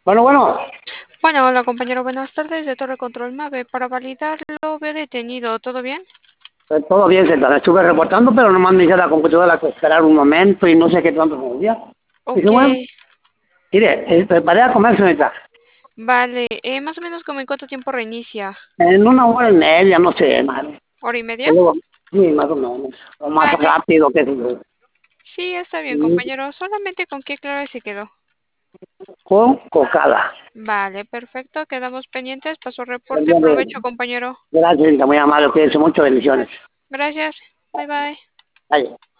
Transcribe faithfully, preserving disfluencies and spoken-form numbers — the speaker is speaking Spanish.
Bueno, bueno, Bueno, hola compañero, buenas tardes de Torre Control Mave. Para validarlo, veo detenido, ¿todo bien? pues todo bien, señora. Estuve reportando, pero nomás me dice la computadora que esperar un momento y no sé qué tanto me decía. Dije, Ok, bueno, mire, eh, preparé a comer, señorita. vale. Eh, más o menos como en cuánto tiempo reinicia. En una hora y media, no sé, madre. ¿Hora y media? Pero luego, sí, más o menos. O más Vale. rápido, qué sé yo. Sí, está bien, Mm, compañero. Solamente con qué clave se quedó. Con cocada. Vale, perfecto. Quedamos pendientes. Paso reporte. Entonces, Provecho, compañero. gracias, señorita, muy amable. Cuídense mucho, bendiciones. Gracias. Bye bye. Adiós.